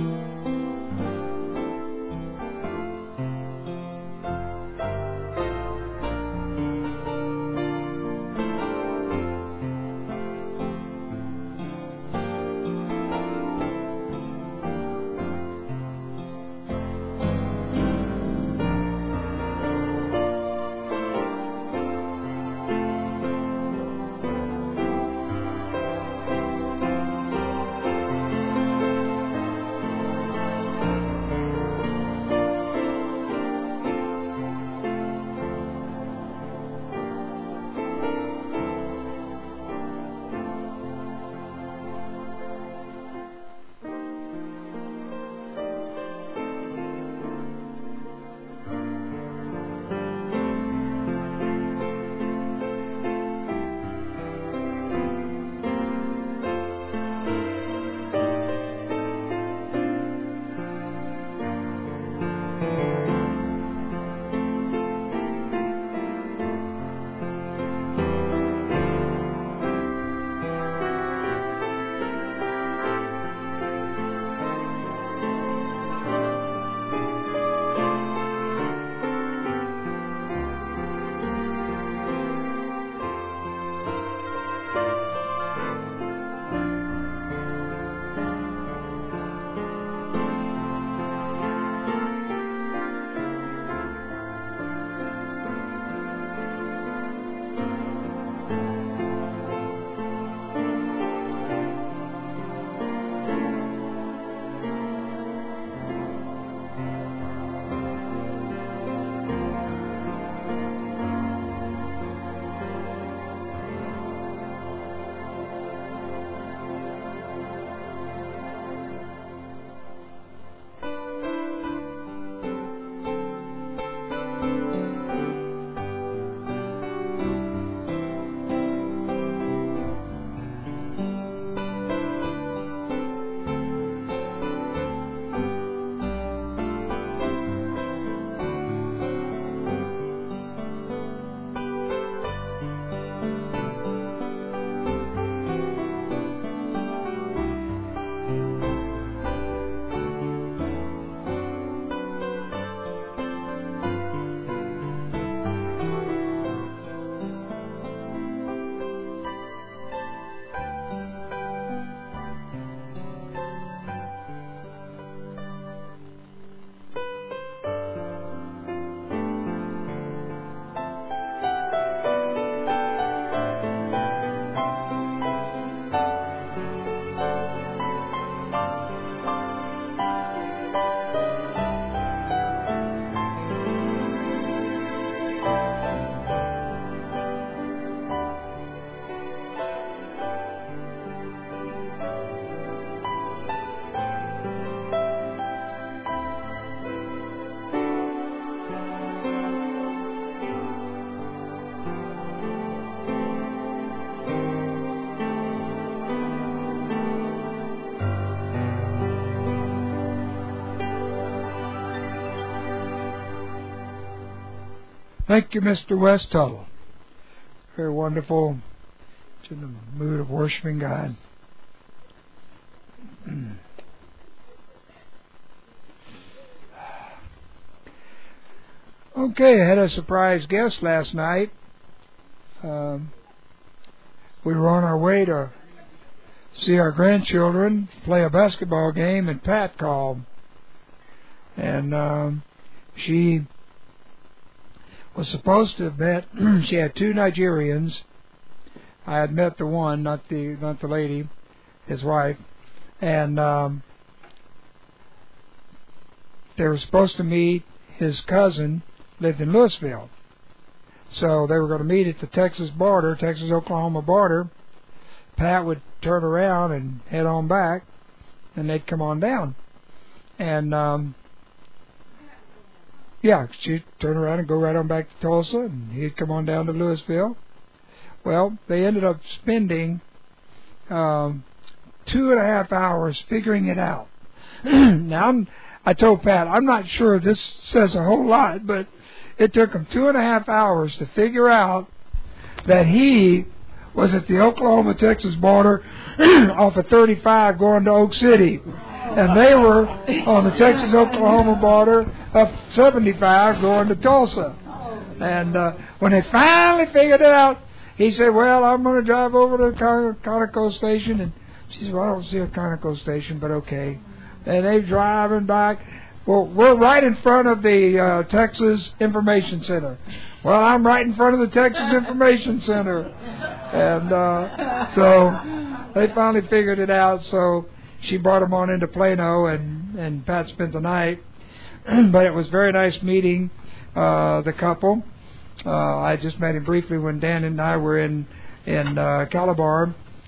Thank you, Mr. Westhull. Very wonderful. In the mood of worshiping God. Okay, I had a surprise guest last night. We were on our way to see our grandchildren play a basketball game, and Pat called. And she was supposed to have met, she had two Nigerians. I had met the one, not the lady, his wife. And they were supposed to meet. His cousin lived in Louisville. So they were going to meet at the Texas-Oklahoma border. Pat would turn around and head on back, and they'd come on down. And, she'd turn around and go right on back to Tulsa, and he'd come on down to Louisville. Well, they ended up spending 2.5 hours figuring it out. Now, I told Pat, I'm not sure this says a whole lot, but it took him 2.5 hours to figure out that he was at the Oklahoma-Texas border off of 35 going to Oak City. And they were on the Texas-Oklahoma border up 75 going to Tulsa. And when they finally figured it out, he said, well, I'm going to drive over to Conoco Station. And she said, well, I don't see a Conoco Station, but okay. And they're driving back. Well, we're right in front of the Texas Information Center. Well, I'm right in front of the Texas Information Center. And so they finally figured it out. So she brought them on into Plano, and Pat spent the night. But it was very nice meeting the couple. I just met him briefly when Dan and I were in Calabar.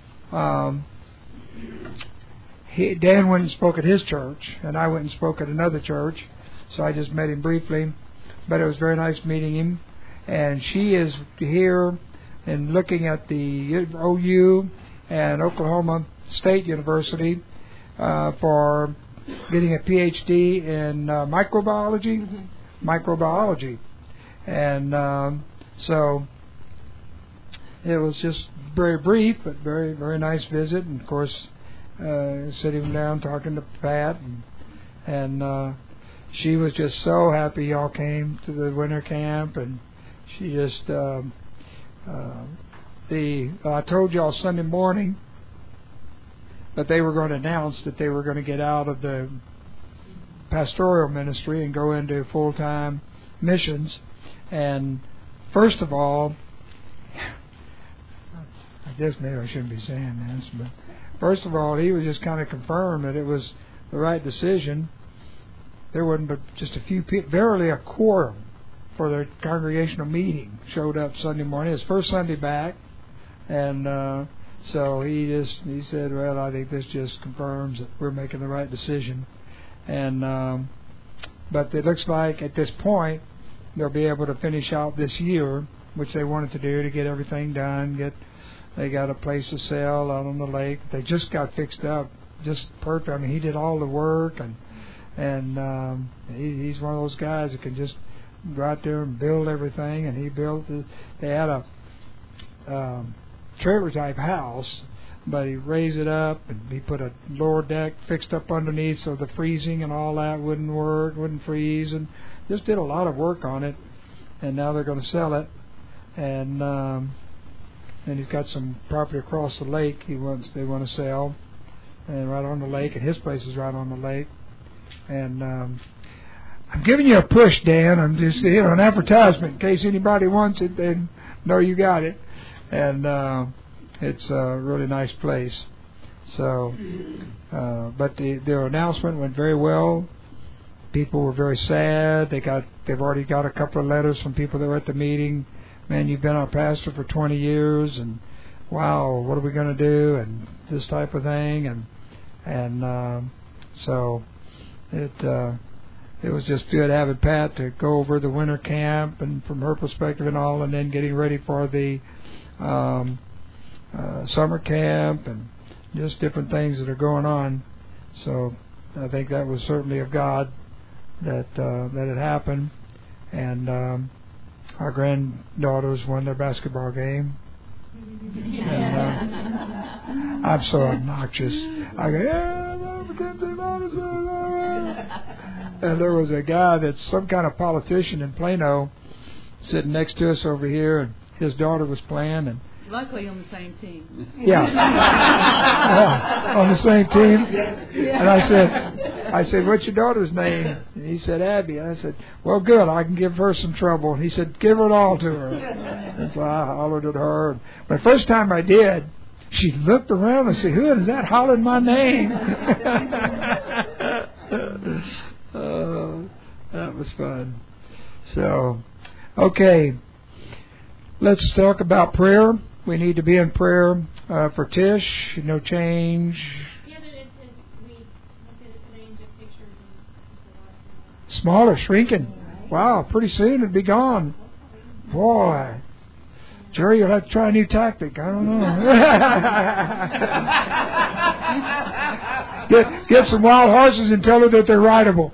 Dan went and spoke at his church, and I went and spoke at another church, so I just met him briefly, but it was very nice meeting him. And she is here and looking at the OU and Oklahoma State University for getting a PhD in microbiology, and so it was just very brief, but very, very nice visit. And of course, sitting down talking to Pat, and she was just so happy y'all came to the winter camp, and she just I told y'all Sunday morning that they were going to announce that they were going to get out of the pastoral ministry and go into full-time missions. And first of all, I guess maybe I shouldn't be saying this, but first of all, he was just kind of confirmed that it was the right decision. There wasn't but just a few people, barely a quorum for their congregational meeting showed up Sunday morning. His first Sunday back, and so he said, well, I think this just confirms that we're making the right decision. And but it looks like at this point they'll be able to finish out this year, which they wanted to do, to get everything done. They got a place to sell out on the lake. They just got fixed up, just perfect. I mean, he did all the work, and he's one of those guys that can just go out there and build everything. And he built they had a trailer type house, but he raised it up and he put a lower deck fixed up underneath so the freezing and all that wouldn't freeze, and just did a lot of work on it. And now they're going to sell it, and he's got some property across the lake they want to sell, and right on the lake, and his place is right on the lake. And I'm giving you a push, Dan. I'm just an advertisement in case anybody wants it. They know you got it, and it's a really nice place. So, but their announcement went very well. People were very sad. They've already got a couple of letters from people that were at the meeting. Man, you've been our pastor for 20 years, and wow, what are we going to do? And this type of thing, and so it was just good having Pat to go over the winter camp and from her perspective and all, and then getting ready for the summer camp and just different things that are going on. So I think that was certainly of God that it happened, and our granddaughters won their basketball game. And, I'm so obnoxious. I go, and there was a guy that's some kind of politician in Plano sitting next to us over here, and his daughter was playing, and luckily on the same team. Yeah. On the same team. And I said, what's your daughter's name? And he said, Abby. And I said, well, good. I can give her some trouble. And he said, give it all to her. And so I hollered at her. But the first time I did, she looked around and said, who is that hollering my name? That was fun. So, okay. Let's talk about prayer. We need to be in prayer for Tish. No change. Yeah, we looked at it today and took pictures. Smaller, shrinking. Wow, pretty soon it'll be gone. Boy. Jerry, you'll have to try a new tactic. I don't know. Get some wild horses and tell her that they're rideable.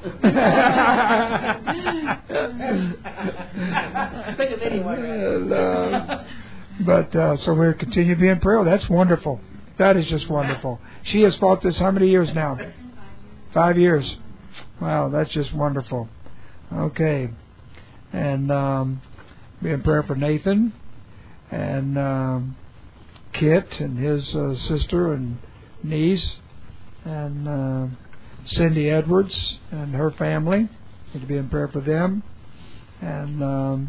But so we're continue to be in prayer. That's wonderful. That is just wonderful. She has fought this how many years now? 5 years. Wow, that's just wonderful. Okay. And be in prayer for Nathan and Kit and his sister and niece and Cindy Edwards and her family. Need to be in prayer for them. And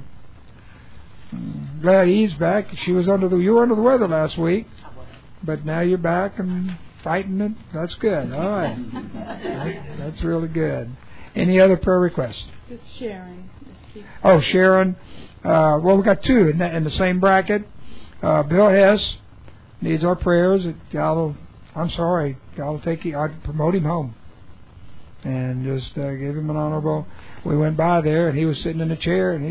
glad he's back. You were under the weather last week, but now you're back and fighting it. That's good. All right. That's really good. Any other prayer requests? Just Sharon. Oh, Sharon. Well, we got two in the same bracket. Bill Hess needs our prayers. God will take you. I'd promote him home and just give him an honorable. We went by there and he was sitting in a chair and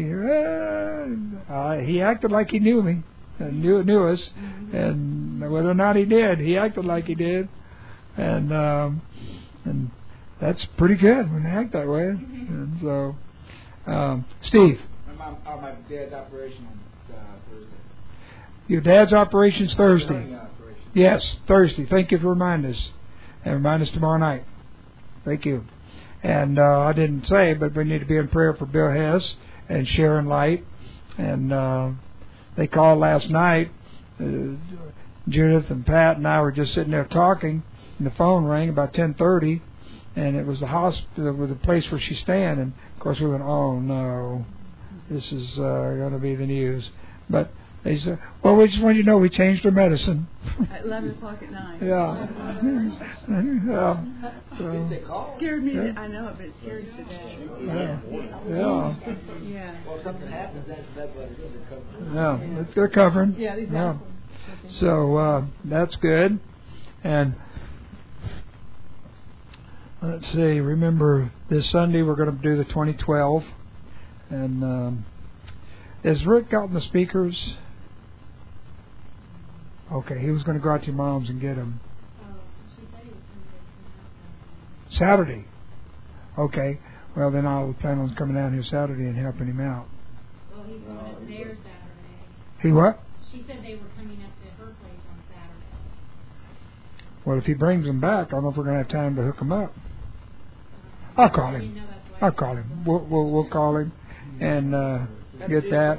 he acted like he knew me and knew us, and whether or not he did, he acted like he did, and that's pretty good when they act that way. And so, Steve. My dad's operation on Thursday. Your dad's operation's Thursday. Yes, Thursday. Thank you for reminding us. And remind us tomorrow night. Thank you. And I didn't say, but we need to be in prayer for Bill Hess and Sharon Light. And they called last night. Judith and Pat and I were just sitting there talking, and the phone rang about 10:30, and it was the hospital, with the place where she's staying. And of course we went, oh no, this is going to be the news. But they said, well, we just want you to know we changed our medicine. At 11 o'clock at night. Yeah. So, scared me. I know it, but it scared us today. Yeah. Well, if something happens, that's what it is. They're covering. Yeah, they're covering. Yeah, exactly. Yeah. So that's good. And let's see. Remember, this Sunday we're going to do the 2012. And has Rick gotten the speakers? Okay, he was going to go out to your mom's and get them. Saturday. Okay. Well, then I'll plan on coming down here Saturday and helping him out. Well, he's going up there Saturday. He what? She said they were coming up to her place on Saturday. Well, if he brings them back, I don't know if we're going to have time to hook them up. I'll call him. I'll call him. We'll call him and get that.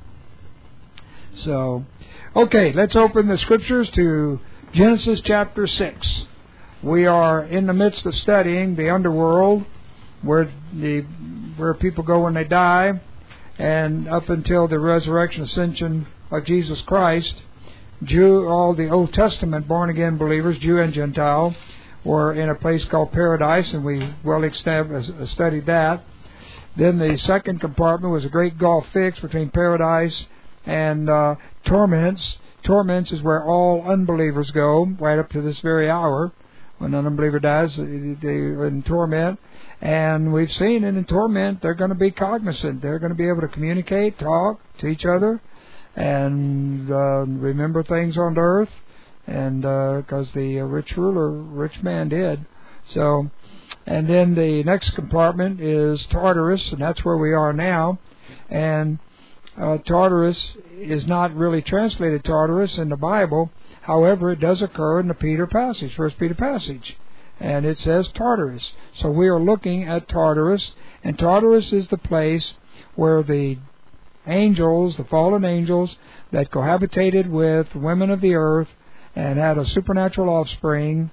So, okay, let's open the scriptures to Genesis chapter 6. We are in the midst of studying the underworld, where people go when they die, and up until the resurrection, ascension of Jesus Christ, all the Old Testament born-again believers, Jew and Gentile, were in a place called paradise, and we studied that. Then the second compartment was a great gulf fixed between paradise and torments. Torments is where all unbelievers go, right up to this very hour. When an unbeliever dies, they're in torment. And we've seen in torment, they're going to be cognizant. They're going to be able to communicate, talk to each other, and remember things on earth. And because the rich man did. So, and then the next compartment is Tartarus, and that's where we are now. And Tartarus is not really translated Tartarus in the Bible. However, it does occur in the Peter passage, 1 Peter passage. And it says Tartarus. So we are looking at Tartarus. And Tartarus is the place where the angels, the fallen angels, that cohabitated with women of the earth and had a supernatural offspring.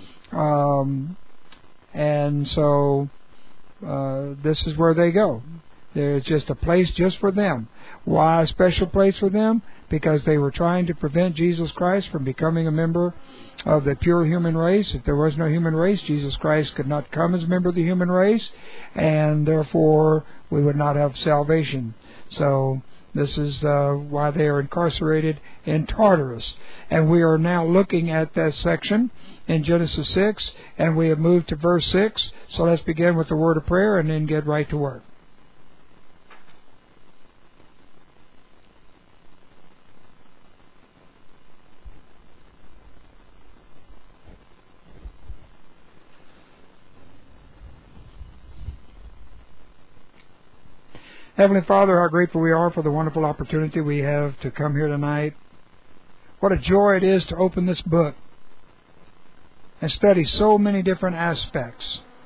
And so this is where they go. There's just a place just for them. Why a special place for them? Because they were trying to prevent Jesus Christ from becoming a member of the pure human race. If there was no human race, Jesus Christ could not come as a member of the human race, and therefore we would not have salvation. So this is why they are incarcerated in Tartarus. And we are now looking at that section in Genesis 6, and we have moved to verse 6. So let's begin with the word of prayer and then get right to work. Heavenly Father, how grateful we are for the wonderful opportunity we have to come here tonight. What a joy it is to open this book and study so many different aspects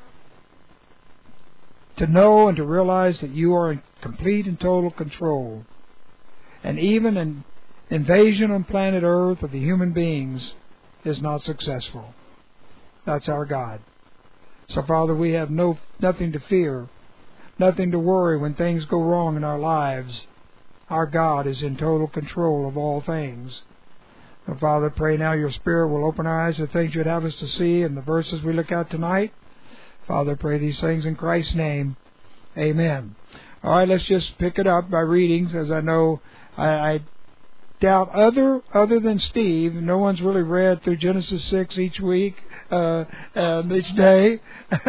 to know and to realize that you are in complete and total control. And even an invasion on planet Earth of the human beings is not successful. That's our God. So, Father, we have nothing to fear, nothing to worry when things go wrong in our lives. Our God is in total control of all things. And Father, pray now your Spirit will open our eyes to things you'd have us to see in the verses we look at tonight. Father, pray these things in Christ's name. Amen. All right, let's just pick it up by readings, as I know I doubt other than Steve, no one's really read through Genesis 6 each week, each day.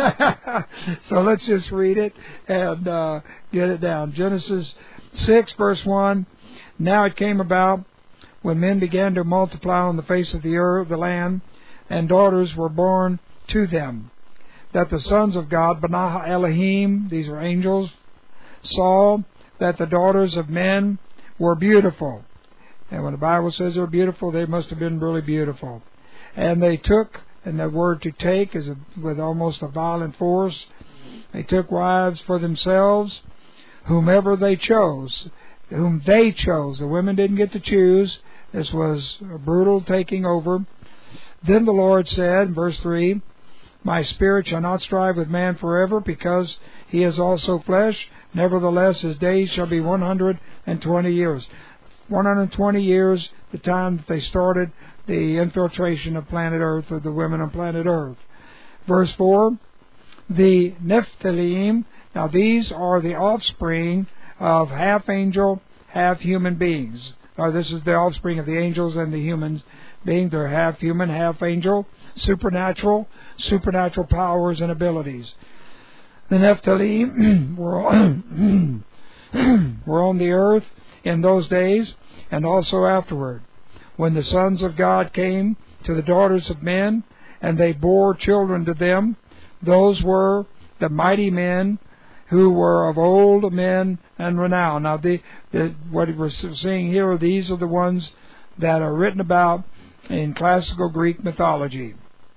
So let's just read it and get it down. Genesis 6, verse 1. Now it came about, when men began to multiply on the face of the earth, the land, and daughters were born to them, that the sons of God, Benah Elohim, these are angels, saw that the daughters of men were beautiful. And when the Bible says they're beautiful, they must have been really beautiful. And they took, and the word to take is with almost a violent force, they took wives for themselves, whomever they chose, whom they chose. The women didn't get to choose. This was a brutal taking over. Then the Lord said, verse 3, My spirit shall not strive with man forever, because he is also flesh. Nevertheless, his days shall be 120 years. 120 years, the time that they started the infiltration of planet Earth, of the women on planet Earth. Verse 4, the Nephilim, now these are the offspring of half angel, half human beings. This is the offspring of the angels and the humans being. They're half human, half angel, supernatural powers and abilities. The Nephilim were on the earth in those days and also afterward, when the sons of God came to the daughters of men, and they bore children to them. Those were the mighty men who were of old men and renown. Now, what we're seeing here, these are the ones that are written about in classical Greek mythology.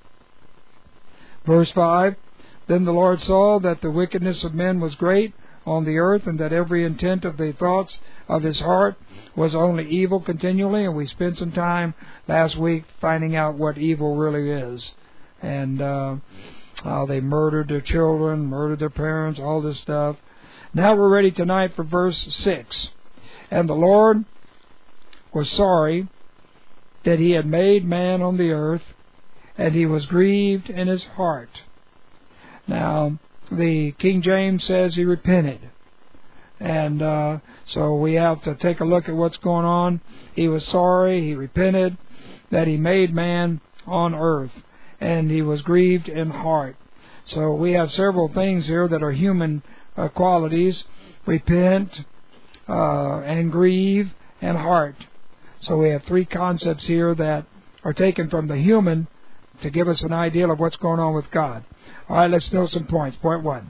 Verse 5, Then the Lord saw that the wickedness of men was great on the earth, and that every intent of the thoughts of his heart was only evil continually. And we spent some time last week finding out what evil really is, and how they murdered their children, murdered their parents, all this stuff. Now we're ready tonight for verse 6. And the Lord was sorry that he had made man on the earth, and he was grieved in his heart. Now, the King James says he repented. And so we have to take a look at what's going on. He was sorry, he repented that he made man on earth, and he was grieved in heart. So we have several things here that are human qualities: repent, and grieve, and heart. So we have three concepts here that are taken from the human to give us an idea of what's going on with God. All right, let's know some points. Point 1.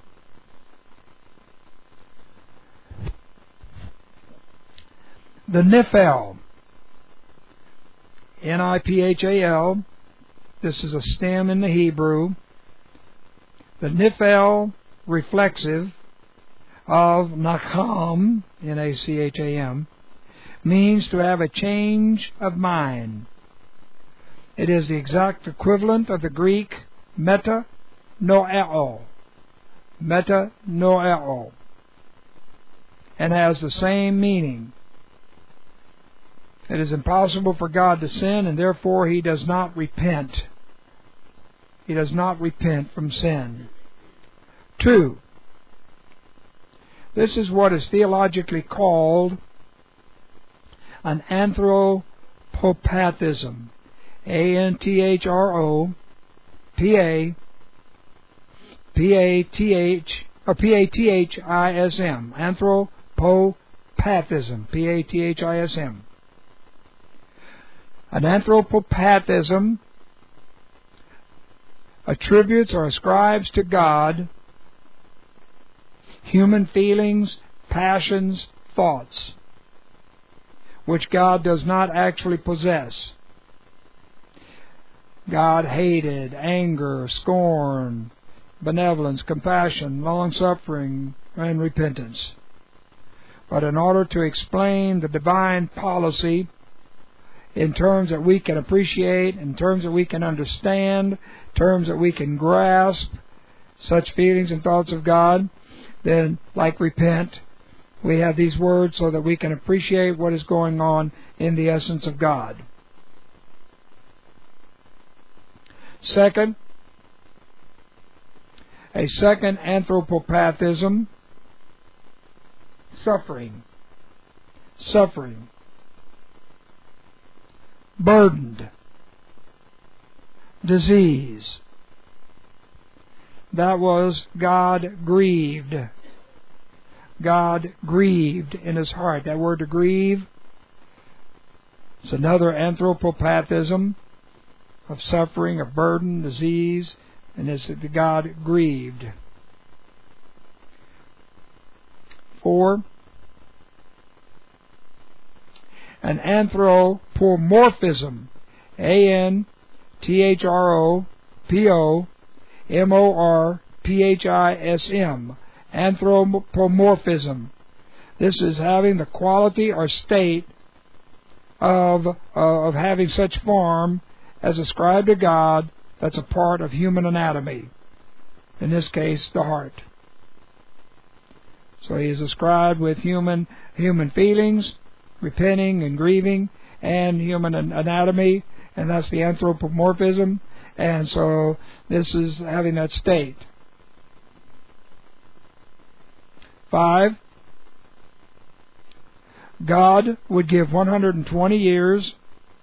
The Niphal, Niphal, this is a stem in the Hebrew. The Niphal, reflexive, of Nacham, Nacham, means to have a change of mind. It is the exact equivalent of the Greek metanoeo, and has the same meaning. It is impossible for God to sin, and therefore He does not repent. He does not repent from sin. 2. This is what is theologically called an anthropopathism. Anthropopathism. Anthropopathism. Pathism. An anthropopathism attributes or ascribes to God human feelings, passions, thoughts, which God does not actually possess. God hated, anger, scorn, benevolence, compassion, long-suffering, and repentance. But in order to explain the divine policy in terms that we can appreciate, in terms that we can understand, terms that we can grasp, such feelings and thoughts of God, then, like repent, we have these words so that we can appreciate what is going on in the essence of God. Second, a second anthropopathism, suffering, burdened, disease. That was God grieved. God grieved in His heart. That word to grieve is another anthropopathism of suffering, of burden, disease, and it's that God grieved. 4. An anthropomorphism, anthropomorphism, anthropomorphism. This is having the quality or state of having such form as ascribed to God that's a part of human anatomy. In this case, the heart. So He is ascribed with human feelings, repenting and grieving, and human anatomy, and that's the anthropomorphism. And so this is having that state. 5. God would give 120 years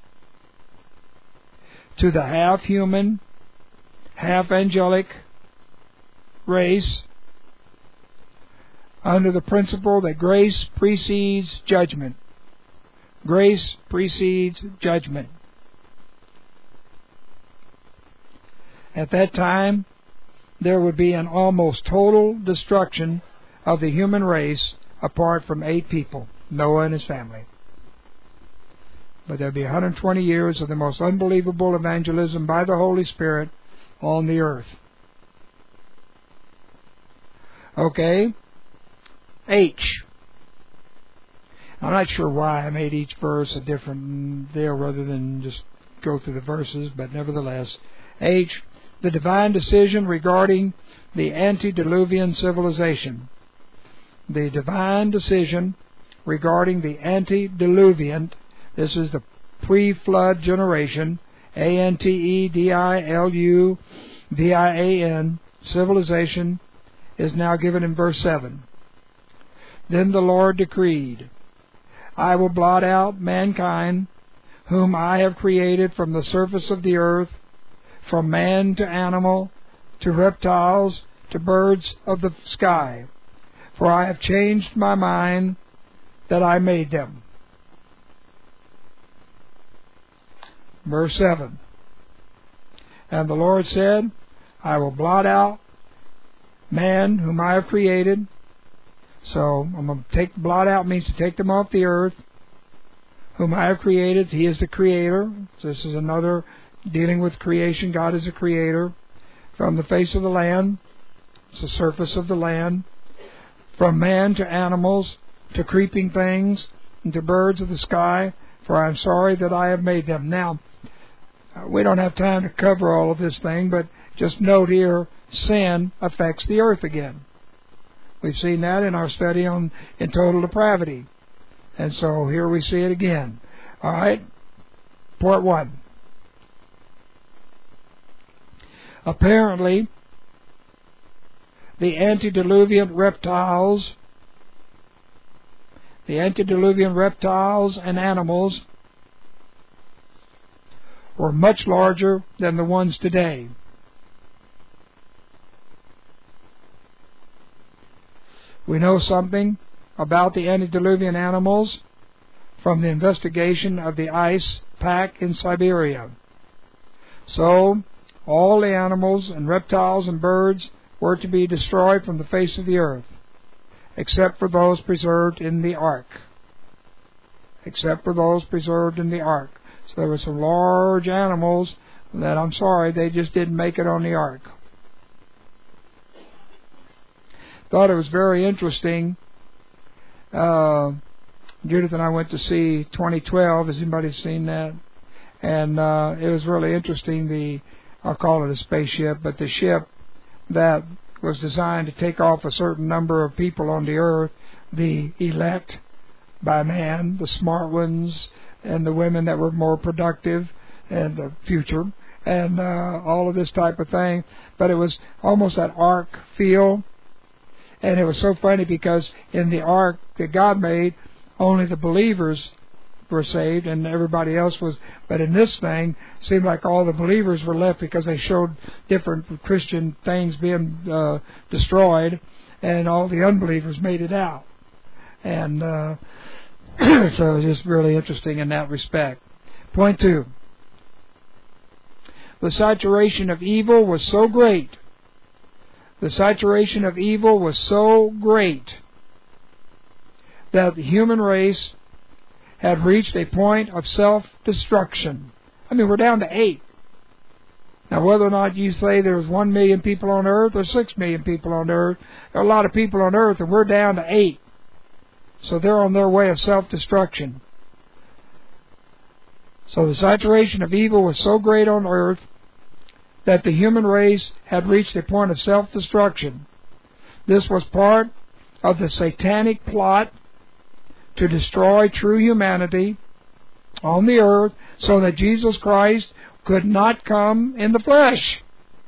to the half-human, half-angelic race under the principle that grace precedes judgment. Grace precedes judgment. At that time, there would be an almost total destruction of the human race apart from 8 people, Noah and his family. But there would be 120 years of the most unbelievable evangelism by the Holy Spirit on the earth. Okay. H. I'm not sure why I made each verse a different deal rather than just go through the verses, but nevertheless. H. The divine decision regarding the antediluvian civilization. The divine decision regarding the antediluvian, this is the pre-flood generation, antediluvian civilization, is now given in verse 7. Then the Lord decreed, I will blot out mankind, whom I have created from the surface of the earth, from man to animal, to reptiles, to birds of the sky. For I have changed my mind that I made them. Verse 7. And the Lord said, I will blot out man whom I have created. So I'm going to take blot out means to take them off the earth. Whom I have created. He is the creator. So this is another dealing with creation. God is a creator. From the face of the land. It's the surface of the land. From man to animals, to creeping things, and to birds of the sky. For I am sorry that I have made them. Now, we don't have time to cover all of this thing, but just note here, sin affects the earth again. We've seen that in our study in total depravity. And so here we see it again. All right, part 1. Apparently, the antediluvian reptiles and animals were much larger than the ones today. We know something about the antediluvian animals from the investigation of the ice pack in Siberia. So, all the animals and reptiles and birds were to be destroyed from the face of the earth, except for those preserved in the ark. So there were some large animals that, I'm sorry, they just didn't make it on the ark. thought it was very interesting. Judith and I went to see 2012. Has anybody seen that? And it was really interesting. I'll call it a spaceship, but the ship that was designed to take off a certain number of people on the earth, the elect by man, the smart ones, and the women that were more productive, and the future, and all of this type of thing. But it was almost that ark feel. And it was so funny because in the ark that God made, only the believers were saved and everybody else was. But in this thing, it seemed like all the believers were left because they showed different Christian things being destroyed, and all the unbelievers made it out. And so it was just really interesting in that respect. Point 2. The saturation of evil was so great. The saturation of evil was so great that the human race had reached a point of self-destruction. I mean, we're down to 8. Now, whether or not you say there's 1 million people on earth or 6 million people on earth, there are a lot of people on earth, and we're down to 8. So they're on their way of self-destruction. So the saturation of evil was so great on earth that the human race had reached a point of self-destruction. This was part of the satanic plot to destroy true humanity on the earth so that Jesus Christ could not come in the flesh.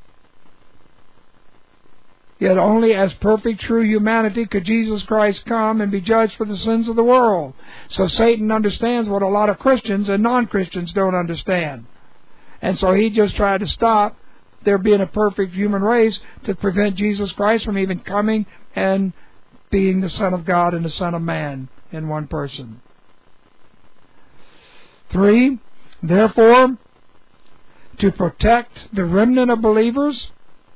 Yet only as perfect true humanity could Jesus Christ come and be judged for the sins of the world. So Satan understands what a lot of Christians and non-Christians don't understand. And so he just tried to stop there being a perfect human race to prevent Jesus Christ from even coming and being the Son of God and the Son of Man in one person. 3. Therefore, to protect the remnant of believers,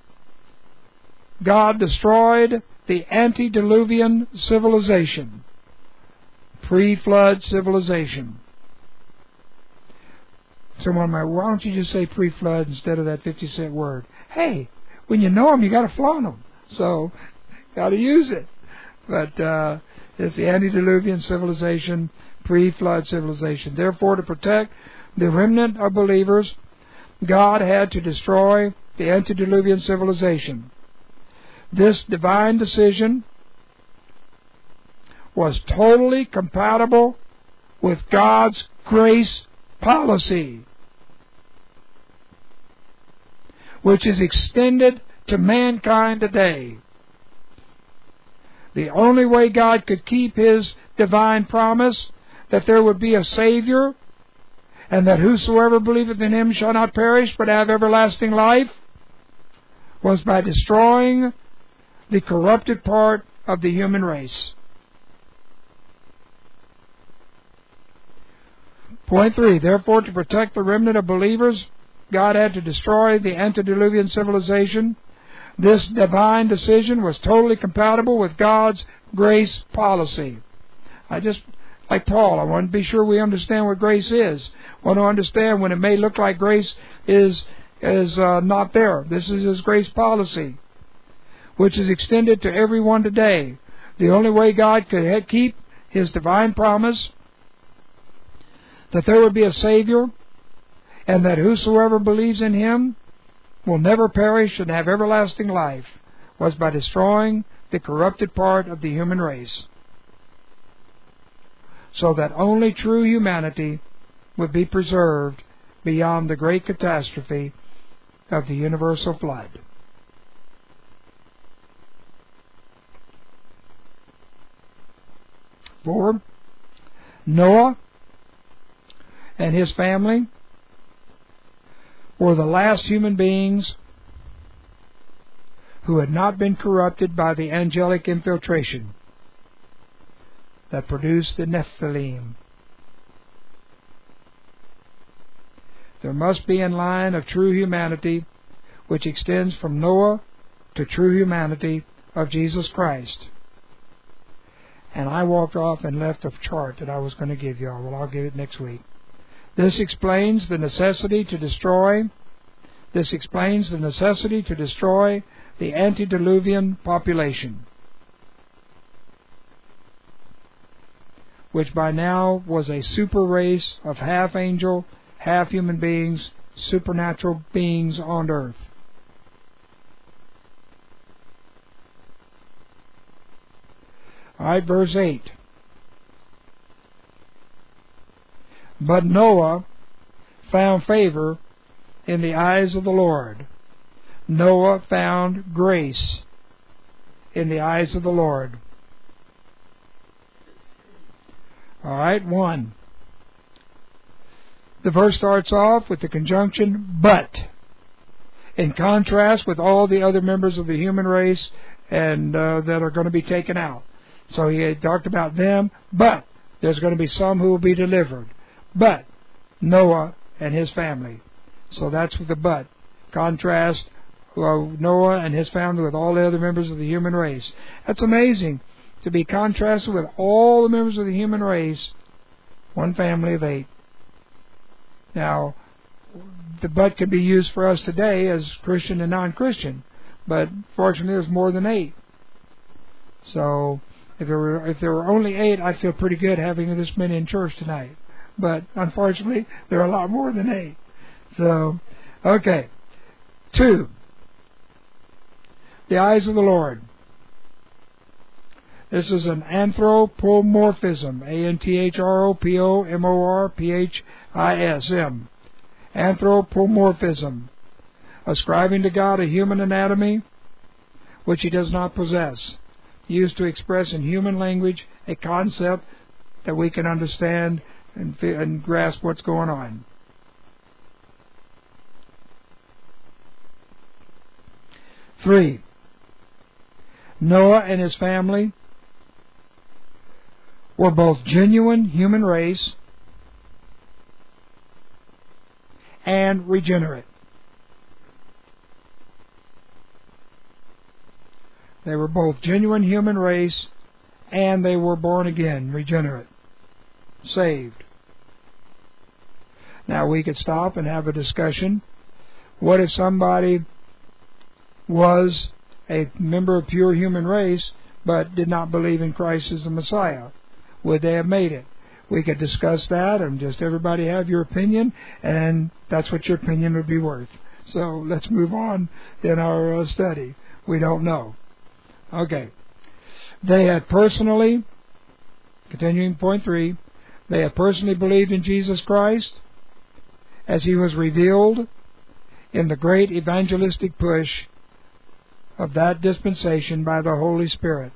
God destroyed the antediluvian civilization, pre-flood civilization. Someone might, why don't you just say pre-flood instead of that 50-cent word? Hey, when you know them, you got to flaunt them. So, got to use it. But it's the antediluvian civilization, pre-flood civilization. Therefore, to protect the remnant of believers, God had to destroy the antediluvian civilization. This divine decision was totally compatible with God's grace policy, which is extended to mankind today. The only way God could keep His divine promise that there would be a Savior and that whosoever believeth in Him shall not perish but have everlasting life was by destroying the corrupted part of the human race. Point 3. Therefore, to protect the remnant of believers, God had to destroy the antediluvian civilization. This divine decision was totally compatible with God's grace policy. Like Paul, I want to be sure we understand what grace is. I want to understand when it may look like grace is not there. This is His grace policy, which is extended to everyone today. The only way God could keep His divine promise that there would be a Savior and that whosoever believes in Him will never perish and have everlasting life was by destroying the corrupted part of the human race, so that only true humanity would be preserved beyond the great catastrophe of the universal flood. For Noah and his family were the last human beings who had not been corrupted by the angelic infiltration that produced the Nephilim. There must be a line of true humanity which extends from Noah to true humanity of Jesus Christ. And I walked off and left a chart that I was going to give you all. Well, I'll give it next week. This explains the necessity to destroy the antediluvian population. which by now was a super race of half angel, half human beings, supernatural beings on earth. Alright, verse 8. But Noah found favor in the eyes of the Lord. Noah found grace in the eyes of the Lord. Alright, 1. The verse starts off with the conjunction but, in contrast with all the other members of the human race and that are going to be taken out. So he had talked about them, but there's going to be some who will be delivered. But Noah and his family. So that's with the but. Contrast Noah and his family with all the other members of the human race. That's amazing, to be contrasted with all the members of the human race, one family of 8. Now, the but can be used for us today as Christian and non-Christian, but fortunately there's more than 8. So if there were only 8, I'd feel pretty good having this many in church tonight. But unfortunately, there are a lot more than 8. So, okay. 2. The eyes of the Lord. This is an anthropomorphism. anthropomorphism. Anthropomorphism. Ascribing to God a human anatomy which He does not possess. Used to express in human language a concept that we can understand and grasp what's going on. 3. Noah and his family were both genuine human race and regenerate. They were both genuine human race and they were born again, regenerate, saved. Now we could stop and have a discussion. What if somebody was a member of pure human race but did not believe in Christ as the Messiah? Would they have made it? We could discuss that and just everybody have your opinion, and that's what your opinion would be worth. So let's move on in our study. We don't know. Okay. They had personally, continuing point 3, they had personally believed in Jesus Christ as He was revealed in the great evangelistic push of that dispensation by the Holy Spirit.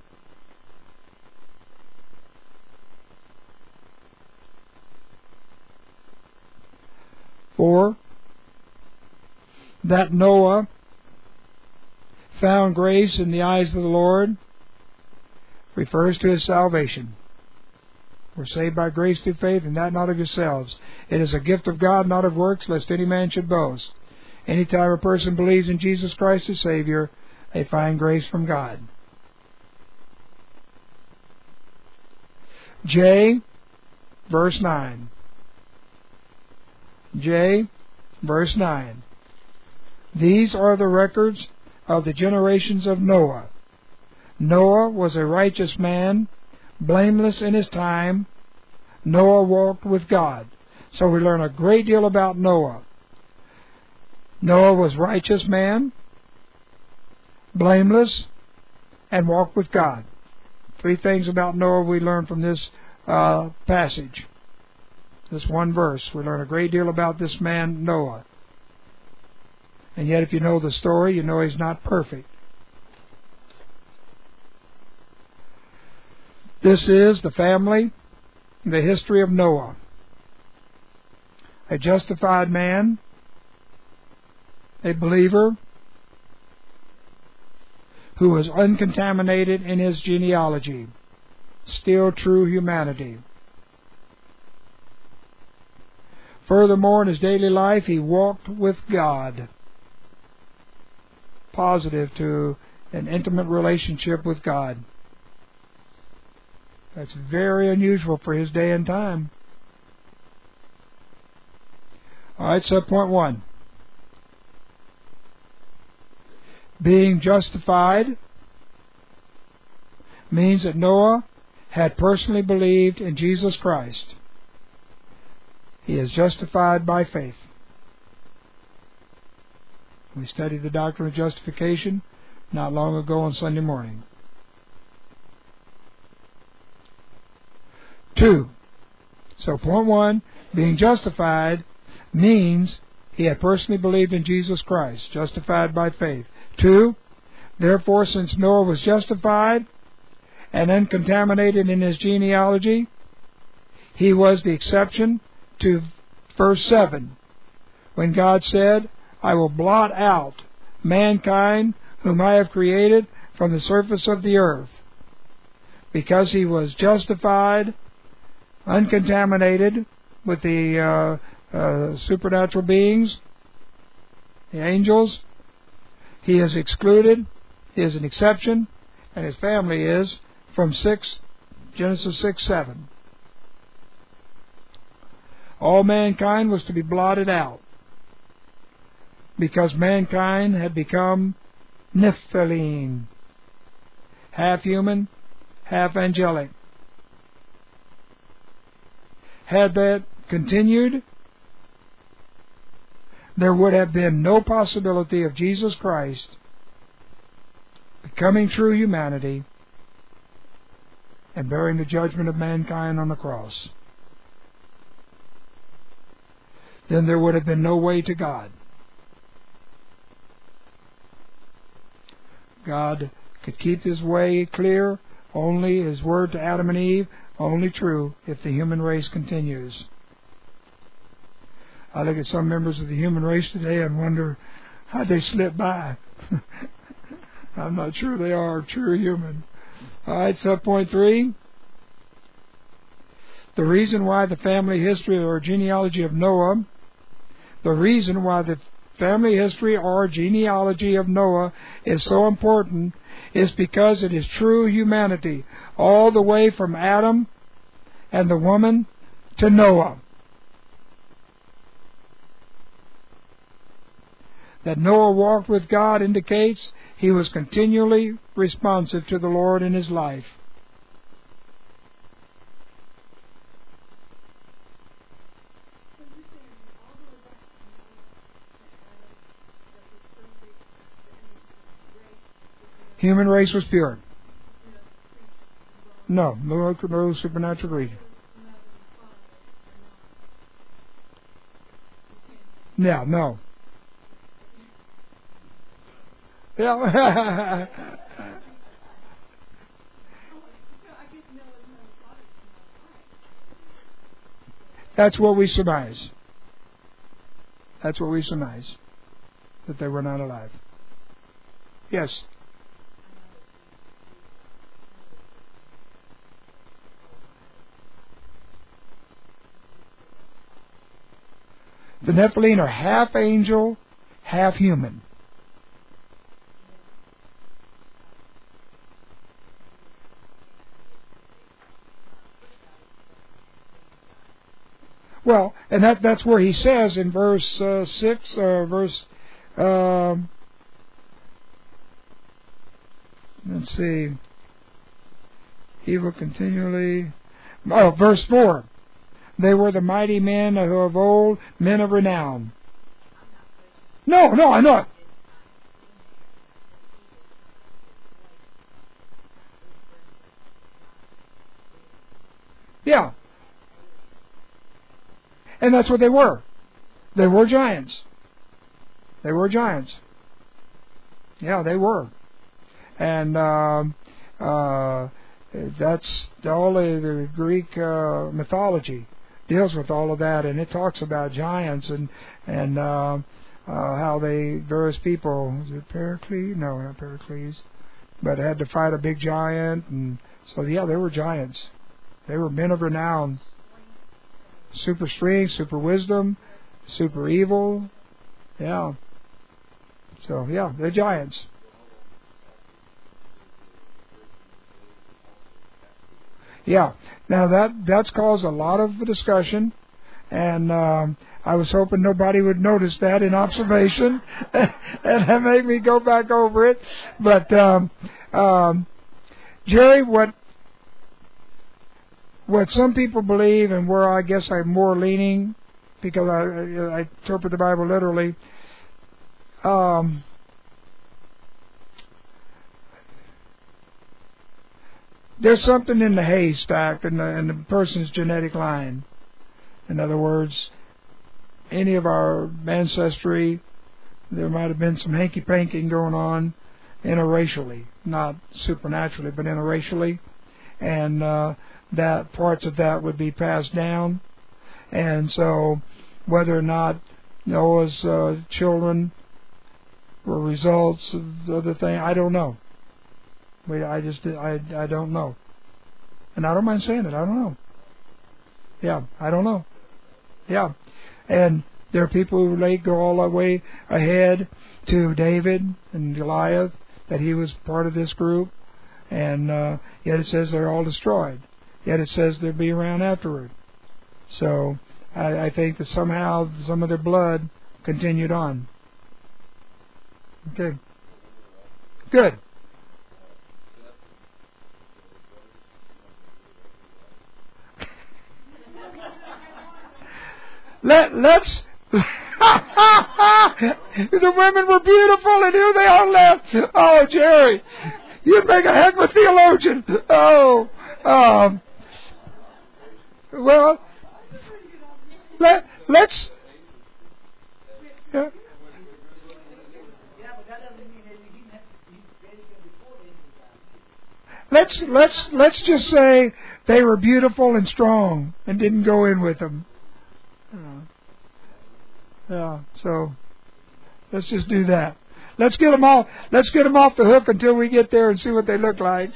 For that Noah found grace in the eyes of the Lord refers to his salvation. We're saved by grace through faith, and that not of yourselves. It is a gift of God, not of works, lest any man should boast. Anytime a person believes in Jesus Christ as Savior, they find grace from God. J, verse 9. J, verse 9. These are the records of the generations of Noah. Noah was a righteous man, blameless in his time. Noah walked with God. So we learn a great deal about Noah. Noah was a righteous man, blameless, and walked with God. 3 things about Noah we learn from this passage. This one verse. We learn a great deal about this man, Noah. And yet if you know the story, you know he's not perfect. This is the family, the history of Noah. A justified man, a believer, who was uncontaminated in his genealogy, still true humanity. Furthermore, in his daily life, he walked with God, positive to an intimate relationship with God. That's very unusual for his day and time. All right, so point 1. Being justified means that Noah had personally believed in Jesus Christ, he is justified by faith. We studied the doctrine of justification not long ago on Sunday morning. 2. So point 1, being justified means he had personally believed in Jesus Christ, justified by faith. 2, therefore, since Noah was justified and uncontaminated in his genealogy, he was the exception to verse 7, when God said, I will blot out mankind whom I have created from the surface of the earth. Because he was justified, uncontaminated with the supernatural beings, the angels, he is excluded, he is an exception, and his family is from Genesis 6:7. All mankind was to be blotted out because mankind had become Nephilim, half human, half angelic. Had that continued, there would have been no possibility of Jesus Christ becoming true humanity and bearing the judgment of mankind on the cross. Then there would have been no way to God. God could keep His way clear, only His word to Adam and Eve, only true if the human race continues. I look at some members of the human race today and wonder how they slip by. I'm not sure they are true human. All right, subpoint 3. The reason why the family history or genealogy of Noah, is so important is because it is true humanity, all the way from Adam and the woman to Noah. That Noah walked with God indicates he was continually responsive to the Lord in his life. Human race was pure. No supernatural creature. Yeah, no. Yeah. That's what we surmise. That they were not alive. Yes. The Nephilim are half angel, half human. Well, and that's where he says in verse 6, let's see, he will continually, verse 4, they were the mighty men who of old, men of renown. No, I know it. Yeah. And that's what they were. They were giants. Yeah, they were. And that's all the Greek mythology deals with all of that, and it talks about giants and how various people, was it Pericles? No, not Pericles, but had to fight a big giant, and so yeah, they were giants. They were men of renown. Super strength, super wisdom, super evil. Yeah. So, yeah, they're giants. Yeah. Now, that's caused a lot of discussion, and I was hoping nobody would notice that in observation, and that made me go back over it. But, Jerry, what some people believe, and where I guess I'm more leaning, because I interpret the Bible literally, there's something in the haystack in the person's genetic line. In other words, any of our ancestry, there might have been some hanky-panking going on interracially, not supernaturally, but interracially, and that parts of that would be passed down. And so whether or not Noah's children were results of the other thing, I don't know. I don't know. And I don't mind saying it, I don't know. Yeah, I don't know. Yeah. And there are people who go all the way ahead to David and Goliath, that he was part of this group, and yet it says they're all destroyed. Yet it says they'll be around afterward. So I think that somehow some of their blood continued on. Okay. Good. Let's. The women were beautiful, and here they all left. Oh, Jerry, you'd make a heck of a theologian. Oh, well, let's. Let's just say they were beautiful and strong, and didn't go in with them. Yeah, so let's just do that. Let's get them off the hook until we get there and see what they look like.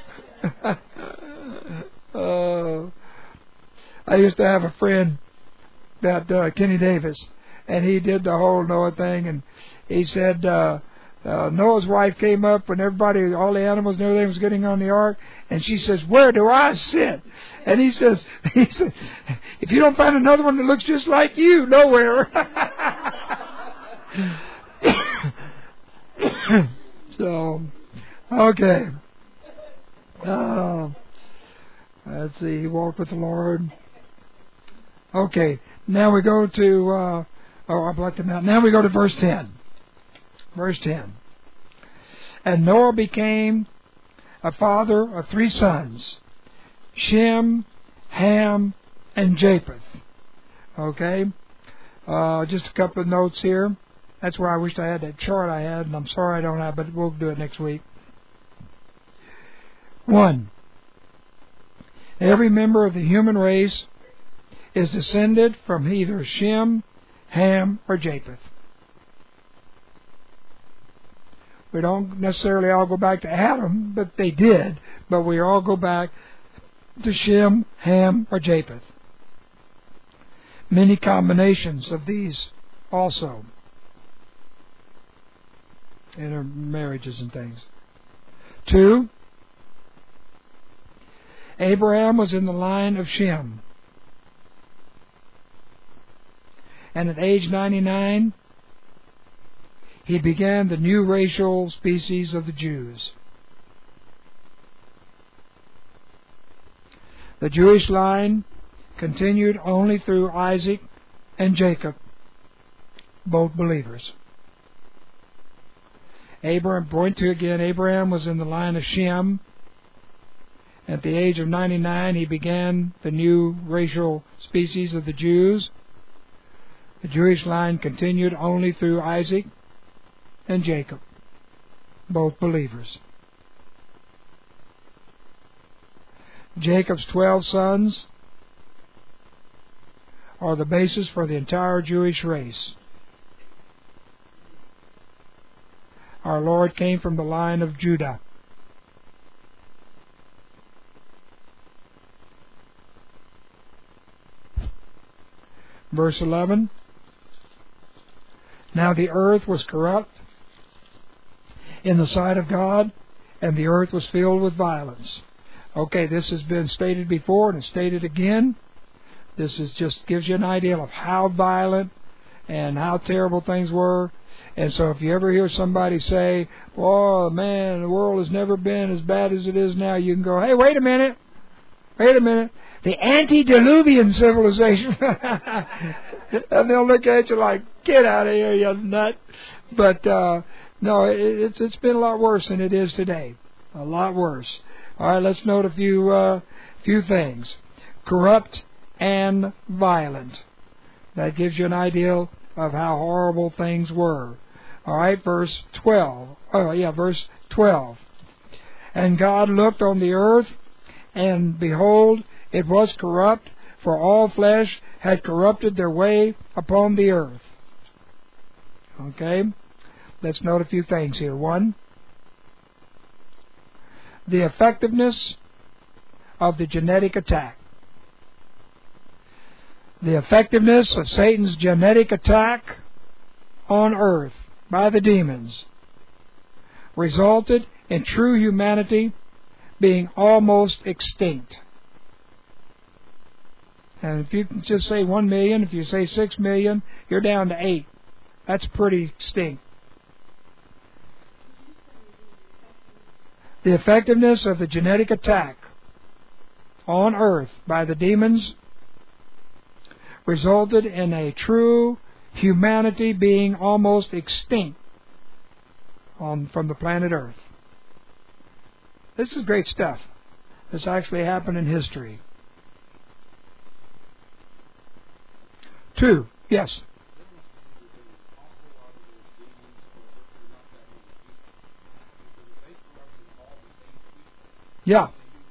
I used to have a friend, that Kenny Davis, and he did the whole Noah thing, and he said Noah's wife came up when all the animals and everything was getting on the ark, and she says, "Where do I sit?" And he said, "If you don't find another one that looks just like you, nowhere." So, okay. Let's see. He walked with the Lord. Okay. Now we go to. I blocked it out. Now we go to verse 10. Verse 10. And Noah became a father of 3 sons, Shem, Ham, and Japheth. Okay? Just a couple of notes here. That's where I wished I had that chart I had, and I'm sorry I don't have, but we'll do it next week. 1. Every member of the human race is descended from either Shem, Ham, or Japheth. We don't necessarily all go back to Adam, but they did. But we all go back to Shem, Ham, or Japheth. Many combinations of these also. Intermarriages and things. 2. Abraham was in the line of Shem. And at age 99, he began the new racial species of the Jews. The Jewish line continued only through Isaac and Jacob, both believers. Abraham was in the line of Shem. At the age of 99, he began the new racial species of the Jews. The Jewish line continued only through Isaac and Jacob, both believers. Jacob's 12 sons are the basis for the entire Jewish race. Our Lord came from the line of Judah. Verse 11. Now the earth was corrupt in the sight of God, and the earth was filled with violence. Okay, this has been stated before and it's stated again. This is just gives you an idea of how violent and how terrible things were. And so if you ever hear somebody say, "Oh man, the world has never been as bad as it is now," you can go, "Hey, wait a minute. the antediluvian civilization. And they'll look at you like, get out of here, you nut. But no, it's been a lot worse than it is today. A lot worse. All right, let's note a few things. Corrupt and violent. That gives you an idea of how horrible things were. All right, verse 12. Verse 12. And God looked on the earth, and behold, it was corrupt, for all flesh had corrupted their way upon the earth. Okay, let's note a few things here. One, the effectiveness of the genetic attack. The effectiveness of Satan's genetic attack on earth by the demons resulted in true humanity being almost extinct. And if you can just say 1 million, if you say 6 million, you're down to 8. That's pretty extinct. The effectiveness of the genetic attack on earth by the demons resulted in a true humanity being almost extinct from the planet Earth. This is great stuff. This actually happened in history. 2. Yes. Yeah.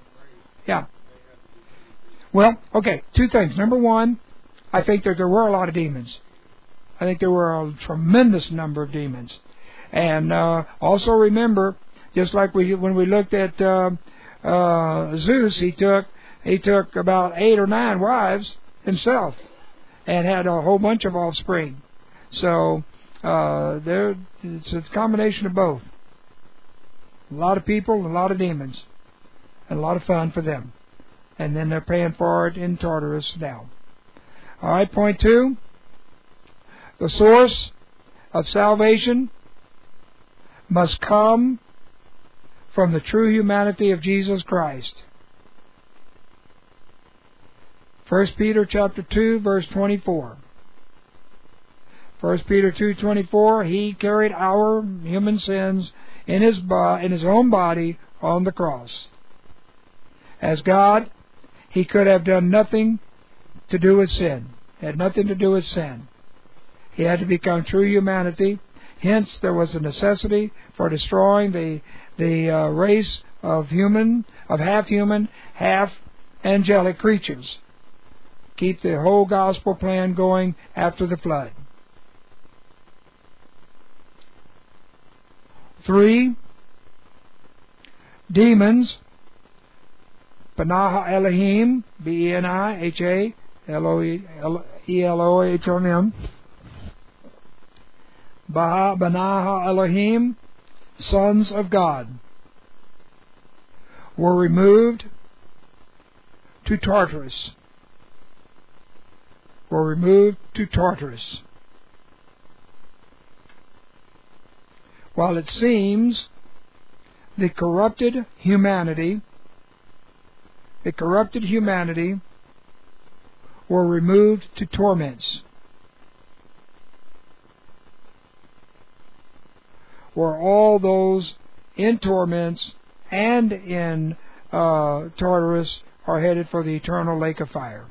Well, okay, 2 things. Number 1, I think that there were a lot of demons. I think there were a tremendous number of demons. And also remember, just like when we looked at Zeus, he took about 8 or 9 wives himself and had a whole bunch of offspring. So it's a combination of both. A lot of people, a lot of demons, and a lot of fun for them. And then they're paying for it in Tartarus now. All right, point 2. The source of salvation must come from the true humanity of Jesus Christ. 1 Peter chapter 2, verse 24. 1 Peter 2:24, He carried our human sins in His own body on the cross. As God, He could have done nothing to do with sin. Had nothing to do with sin. He had to become true humanity. Hence, there was a necessity for destroying the race of half human, half angelic creatures. Keep the whole gospel plan going after the flood. 3, demons, Banaha Elohim, B-E-N-I-H-A, Elohim, Banaha Elohim, sons of God, were removed to Tartarus. While it seems the corrupted humanity were removed to torments. Were all those in torments and in Tartarus are headed for the eternal lake of fire.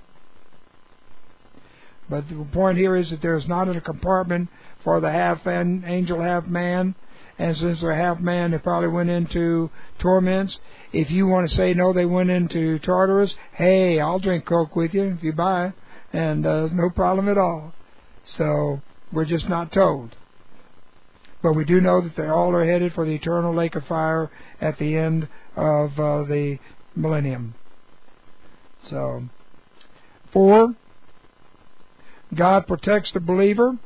But the point here is that there's not a compartment for the half angel, half man. And since they're half man, they probably went into torments. If you want to say, no, they went into Tartarus, hey, I'll drink Coke with you if you buy. And no problem at all. So we're just not told. But we do know that they all are headed for the eternal lake of fire at the end of the millennium. So, 4, God protects the believer,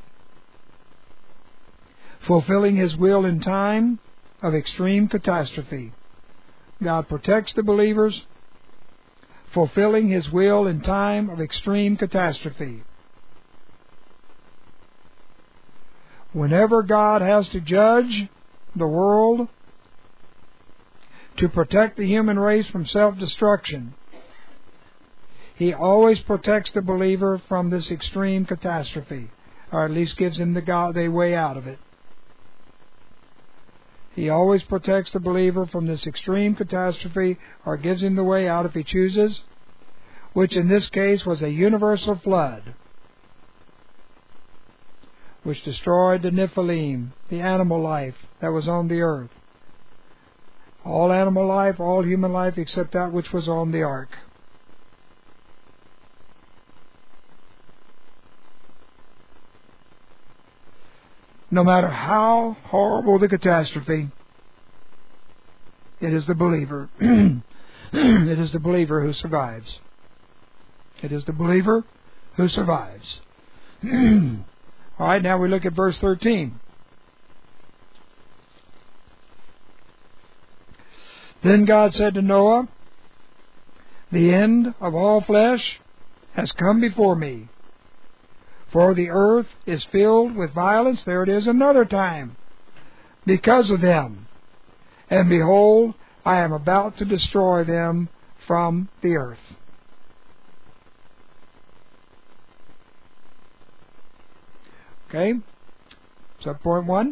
fulfilling His will in time of extreme catastrophe. God protects the believers, fulfilling His will in time of extreme catastrophe. Whenever God has to judge the world to protect the human race from self-destruction, He always protects the believer from this extreme catastrophe, or at least gives him the way out of it. He always protects the believer from this extreme catastrophe, or gives him the way out if he chooses, which in this case was a universal flood, which destroyed the Nephilim, the animal life that was on the earth. All animal life, all human life, except that which was on the ark. No matter how horrible the catastrophe, it is the believer. It is the believer who survives. It is the believer who survives. All right, now we look at verse 13. Then God said to Noah, the end of all flesh has come before me, for the earth is filled with violence. There it is another time. Because of them. And behold, I am about to destroy them from the earth. Okay? Subpoint 1.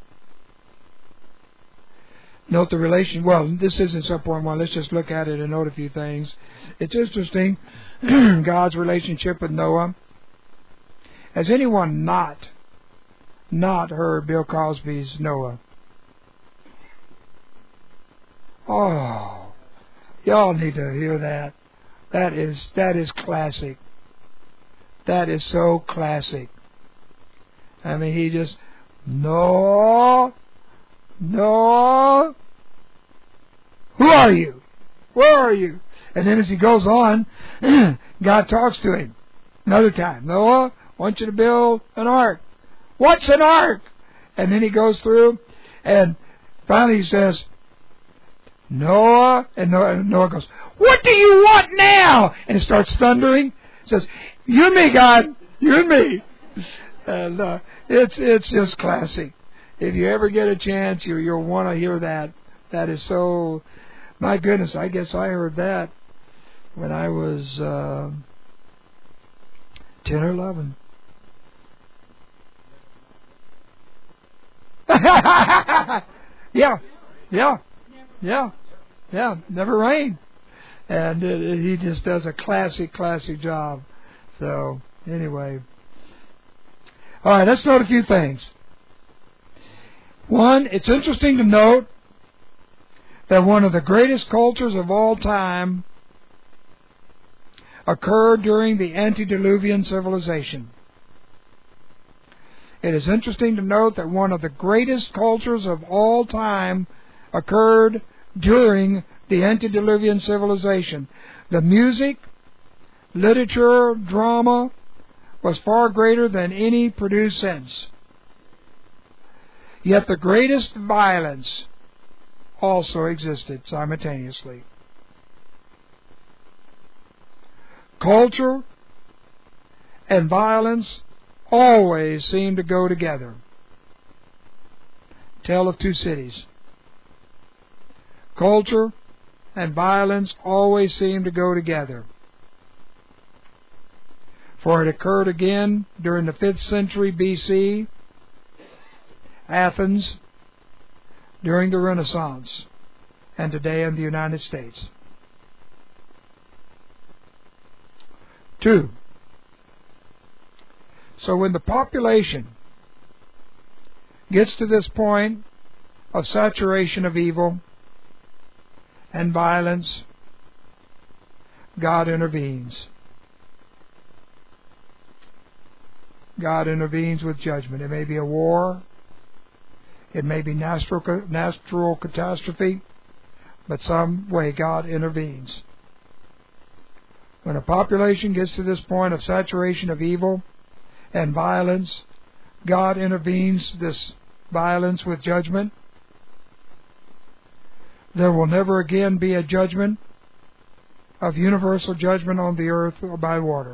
Note the relation. Well, this isn't subpoint 1. Let's just look at it and note a few things. It's interesting, God's relationship with Noah. Has anyone not heard Bill Cosby's Noah? Oh, y'all need to hear that. That is classic. That is so classic. I mean, he just, Noah, who are you? Where are you? And then as he goes on, God talks to him another time. Noah, I want you to build an ark. What's an ark? And then he goes through, and finally he says, Noah, and Noah goes, what do you want now? And it starts thundering. It says, you and me, God, you and me. And it's just classic. If you ever get a chance, you'll want to hear that. That is so, my goodness, I guess I heard that when I was 10 or 11. Yeah, never rained. And he just does a classic job. So, anyway. All right, let's note a few things. One, it's interesting to note that one of the greatest cultures of all time occurred during the antediluvian civilization. It is interesting to note that one of the greatest cultures of all time occurred during the antediluvian civilization. The music, literature, drama was far greater than any produced since. Yet the greatest violence also existed simultaneously. Culture and violence always seem to go together. Tale of Two Cities. Culture and violence always seem to go together. For it occurred again during the 5th century BC, Athens, during the Renaissance, and today in the United States. 2. So when the population gets to this point of saturation of evil and violence, God intervenes. God intervenes with judgment. It may be a war. It may be natural catastrophe. But some way God intervenes. When a population gets to this point of saturation of evil and violence, God intervenes this violence with judgment. There will never again be a judgment of universal judgment on the earth or by water.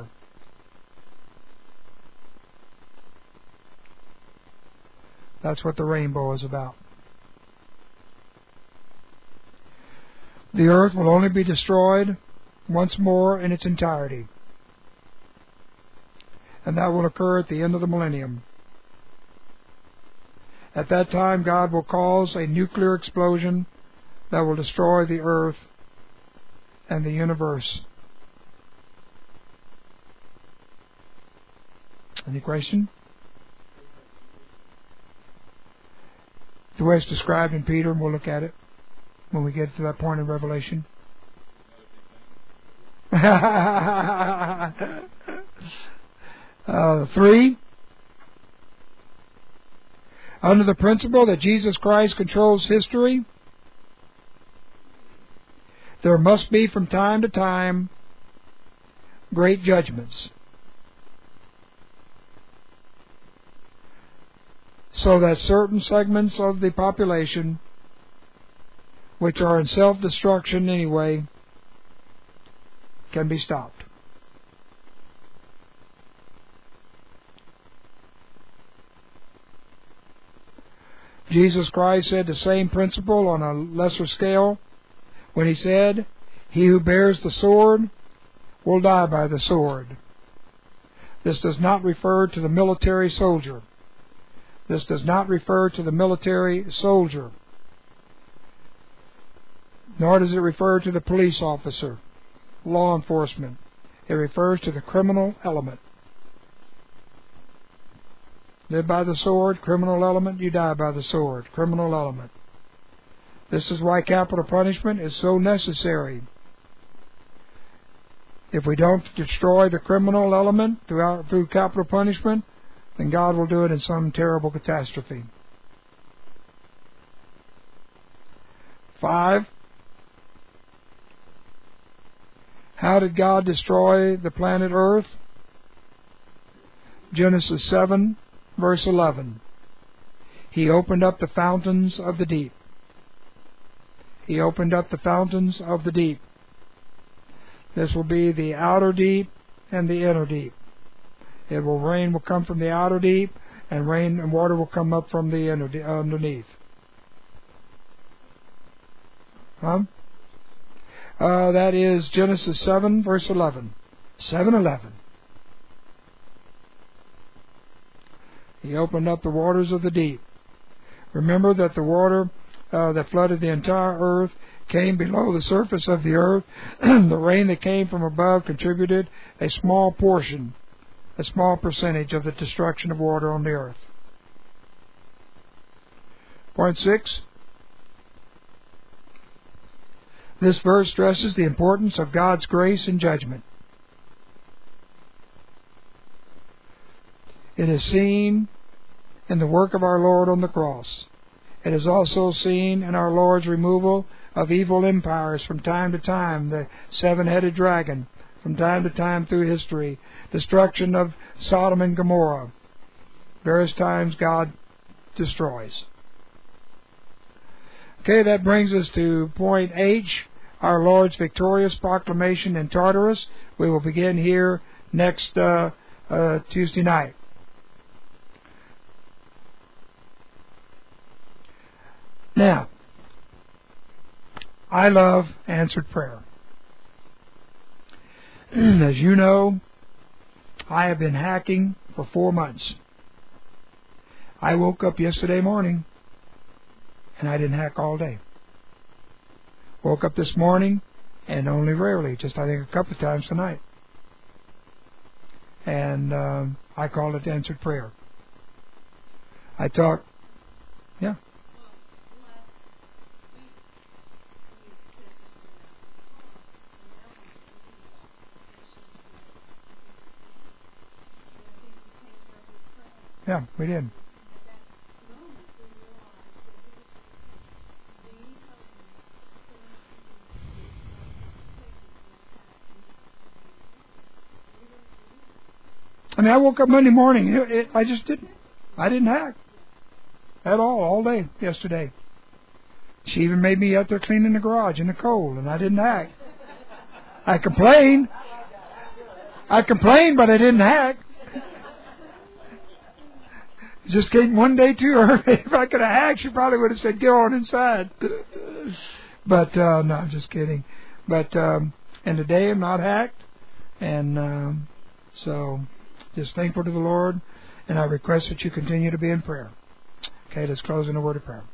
That's what the rainbow is about. The earth will only be destroyed once more in its entirety. And that will occur at the end of the millennium. At that time, God will cause a nuclear explosion that will destroy the earth and the universe. Any question? The way it's described in Peter, and we'll look at it when we get to that point in Revelation. 3. Under the principle that Jesus Christ controls history, there must be from time to time great judgments, so that certain segments of the population, which are in self-destruction anyway, can be stopped. Jesus Christ said the same principle on a lesser scale when He said, "He who bears the sword will die by the sword." This does not refer to the military soldier. This does not refer to the military soldier, nor does it refer to the police officer, law enforcement. It refers to the criminal element. Live by the sword, criminal element, you die by the sword, criminal element. This is why capital punishment is so necessary. If we don't destroy the criminal element through capital punishment, then God will do it in some terrible catastrophe. 5. How did God destroy the planet Earth? Genesis 7, verse 11. He opened up the fountains of the deep. He opened up the fountains of the deep. This will be the outer deep and the inner deep. Rain will come from the outer deep, and rain and water will come up from the inner underneath. That is Genesis 7, verse 11. 7:11. He opened up the waters of the deep. Remember that the water that flooded the entire earth came below the surface of the earth. The rain that came from above contributed a small portion, a small percentage of the destruction of water on the earth. Point 6. This verse stresses the importance of God's grace and judgment. It is seen in the work of our Lord on the cross. It is also seen in our Lord's removal of evil empires from time to time, the seven-headed dragon, from time to time through history, destruction of Sodom and Gomorrah. Various times God destroys. Okay, that brings us to point H, our Lord's victorious proclamation in Tartarus. We will begin here next Tuesday night. Now, I love answered prayer. As you know, I have been hacking for 4 months. I woke up yesterday morning and I didn't hack all day. Woke up this morning and only rarely, just I think a couple of times tonight. And I call it answered prayer. I talk, yeah. Yeah, we did. I mean, I woke up Monday morning. I just didn't. I didn't hack at all day yesterday. She even made me out there cleaning the garage in the cold, and I didn't hack. I complained, but I didn't hack. Just came one day too early. If I could have hacked, she probably would have said, "Go on inside." But no, I'm just kidding. But and today I'm not hacked. And so just thankful to the Lord, and I request that you continue to be in prayer. Okay, let's close in a word of prayer.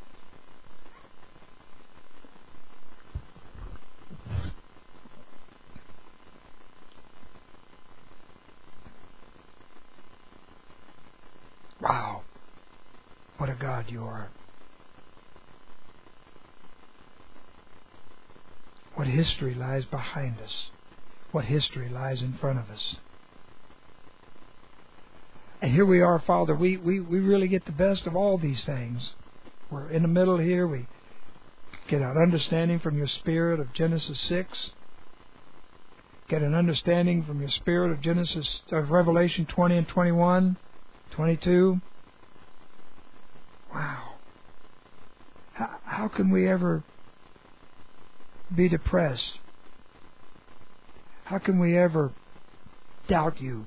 Wow, what a God you are. What history lies behind us. What history lies in front of us. And here we are, Father, we really get the best of all these things. We're in the middle here. We get an understanding from your Spirit of Genesis 6. Get an understanding from your Spirit of Revelation 20 and 21, 22. Wow. How can we ever be depressed? How can we ever doubt you?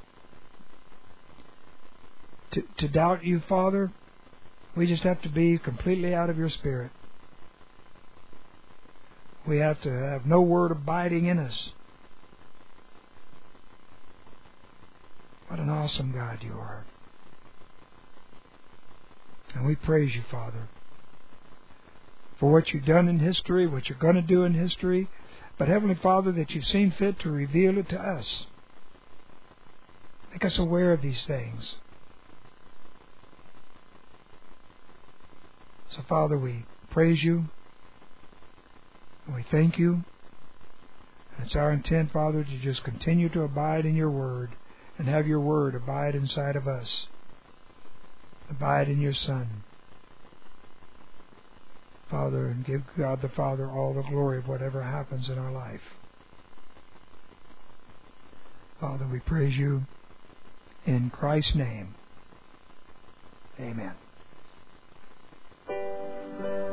To doubt you, Father, we just have to be completely out of your Spirit. We have to have no word abiding in us. What an awesome God you are. And we praise you, Father, for what you've done in history, what you're going to do in history, but Heavenly Father, that you've seen fit to reveal it to us. Make us aware of these things. So, Father, we praise you, and we thank you. And it's our intent, Father, to just continue to abide in your word and have your word abide inside of us. Abide in your Son. Father, and give God the Father all the glory of whatever happens in our life. Father, we praise you in Christ's name. Amen.